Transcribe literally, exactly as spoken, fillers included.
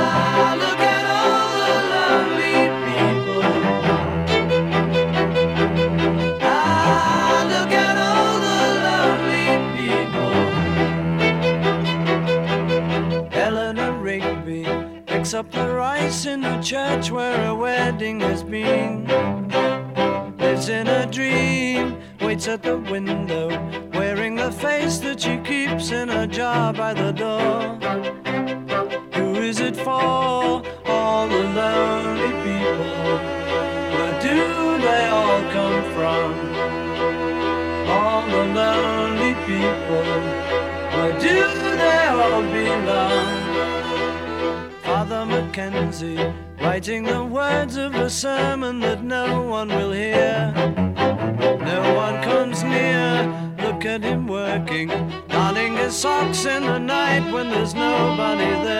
look at all the lonely people. Ah, look at all the lonely people. Eleanor Rigby picks up the rice in the church where a wedding has been. Lives in a dream, waits at the window, wearing the face that she keeps in a jar by the door. Who is it for? All the lonely people. Where do they all come from? All the lonely people. Where do they all belong? Father Mackenzie, writing the words of a sermon that no one will hear. No one comes near, look at him working, darning his socks in the night when there's nobody there.